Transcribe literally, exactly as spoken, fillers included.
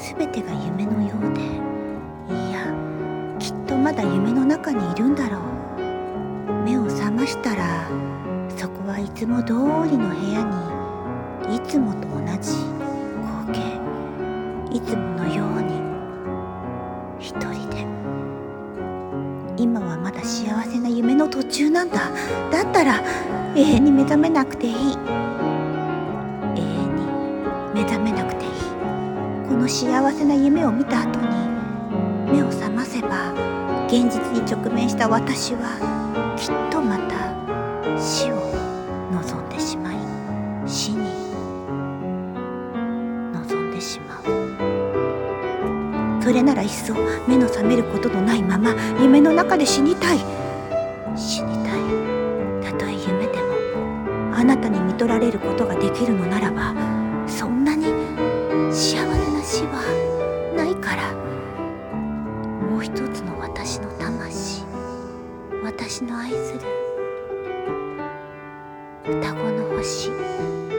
すべてが夢のようで、いやきっとまだ夢の中にいるんだろう。目を覚ましたらそこはいつも通りの部屋にいつもと同じ光景、いつものように一人で。今はまだ幸せな夢の途中なんだ。だったら永遠に目覚めなくていい。永遠に目覚めなくていい。この幸せな夢を見た後に目を覚ませば、現実に直面した私はきっとまた死を望んでしまい、死に望んでしまう。それならいっそ目の覚めることのないまま夢の中で死にたい。死にたい。たとえ夢でもあなたに見とられることができるのならば、そんなに幸せな死はないから。もう一つの私の魂、私の愛する双子の星。